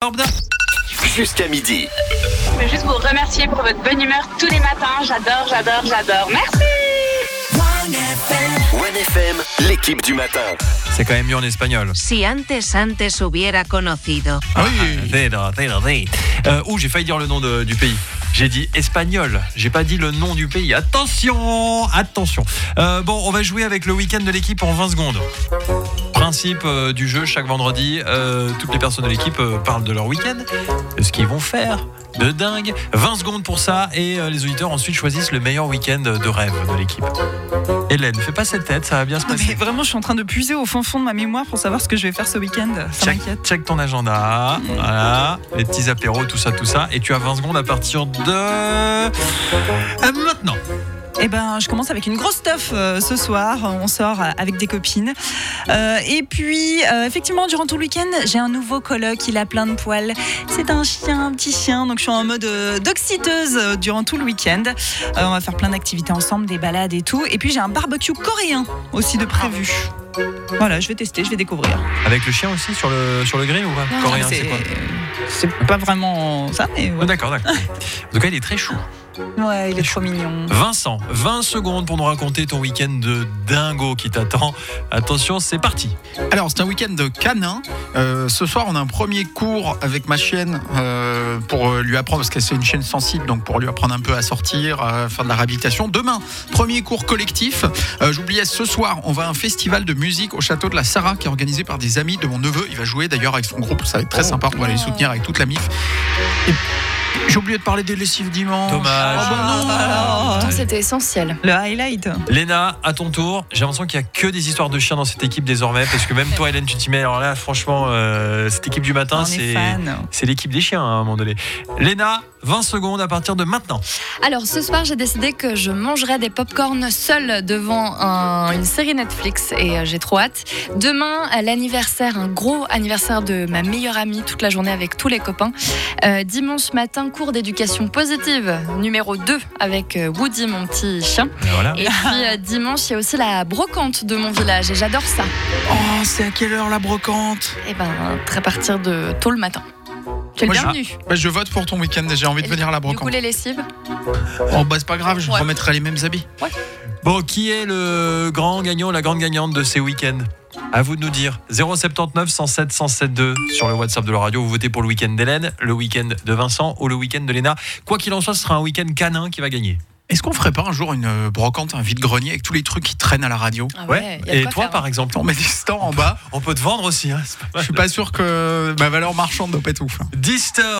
Disturbed. Jusqu'à midi. Je veux juste vous remercier pour votre bonne humeur tous les matins. J'adore. Merci. 1FM, l'équipe du matin. C'est quand même mieux en espagnol. Si antes hubiera conocido. J'ai failli dire le nom du pays. J'ai dit espagnol, j'ai pas dit le nom du pays. Attention. On va jouer avec le week-end de l'équipe en 20 secondes. Principe du jeu, chaque vendredi, toutes les personnes de l'équipe parlent de leur week-end, de ce qu'ils vont faire, de dingue. 20 secondes pour ça et les auditeurs ensuite choisissent le meilleur week-end de rêve de l'équipe. Hélène, fais pas cette tête, ça va bien se passer. Mais vraiment, je suis en train de puiser au fond de ma mémoire pour savoir ce que je vais faire ce week-end. Ça m'inquiète. Check ton agenda, voilà, les petits apéros, tout ça. Et tu as 20 secondes à partir de... maintenant. Eh ben, je commence avec une grosse stuff ce soir. On sort avec des copines. Et puis, effectivement, durant tout le week-end, j'ai un nouveau coloc. Il a plein de poils. C'est un petit chien. Donc, je suis en mode d'oxyteuse durant tout le week-end. On va faire plein d'activités ensemble, des balades et tout. Et puis, j'ai un barbecue coréen aussi de prévu. Voilà, je vais tester, je vais découvrir. Avec le chien aussi sur le grill ou pas? Non, coréen, c'est quoi? C'est pas vraiment ça, mais... Ouais. D'accord. En tout cas, il est très chou. Ouais, il est trop mignon. Vincent, 20 secondes pour nous raconter ton week-end de dingo qui t'attend. Attention, c'est parti. Alors, c'est un week-end de canin. Ce soir, on a un premier cours avec ma chienne pour lui apprendre, parce que c'est une chienne sensible, donc pour lui apprendre un peu à sortir, à faire de la réhabilitation. Demain, premier cours collectif. J'oubliais, ce soir, on va à un festival de musique au château de la Sarah qui est organisé par des amis de mon neveu. Il va jouer d'ailleurs avec son groupe, ça va être très sympa. On va les soutenir avec toute la MIF. Et j'ai oublié de parler des lessives dimanche. Dommage. Pourtant, c'était essentiel. Le highlight. Léna, à ton tour. J'ai l'impression qu'il n'y a que des histoires de chiens dans cette équipe désormais, parce que même toi, Hélène, tu t'y mets. Alors là, franchement, cette équipe du matin, c'est l'équipe des chiens à un moment donné. Léna, 20 secondes à partir de maintenant. Alors, ce soir, j'ai décidé que je mangerais des pop-corn seule devant une série Netflix et j'ai trop hâte. Demain, l'anniversaire, un gros anniversaire de ma meilleure amie, toute la journée avec tous les copains. Dimanche matin, cours d'éducation positive numéro 2 avec Woody, mon petit chien. Voilà. Et puis dimanche, il y a aussi la brocante de mon village et j'adore ça. Oh, c'est à quelle heure la brocante? Et à partir de tôt le matin. Tu es le bienvenu. Je vote pour ton week-end, j'ai envie de venir à la brocante. Du coup, les lessives? Oh, c'est pas grave, je remettrai les mêmes habits. Ouais. Bon, qui est le grand gagnant, la grande gagnante de ces week-ends? À vous de nous dire. 079 107 107 sur le WhatsApp de la radio. Vous votez pour le week-end d'Hélène, le week-end de Vincent ou le week-end de Léna. Quoi qu'il en soit, ce sera un week-end canin qui va gagner. Est-ce qu'on ferait pas un jour une brocante, un vide-grenier avec tous les trucs qui traînent à la radio? Ouais. Et toi, par exemple, on met des stands en bas. On peut te vendre aussi. Hein, je suis pas sûr que ma valeur marchande doit pas être ouf. Disturbed.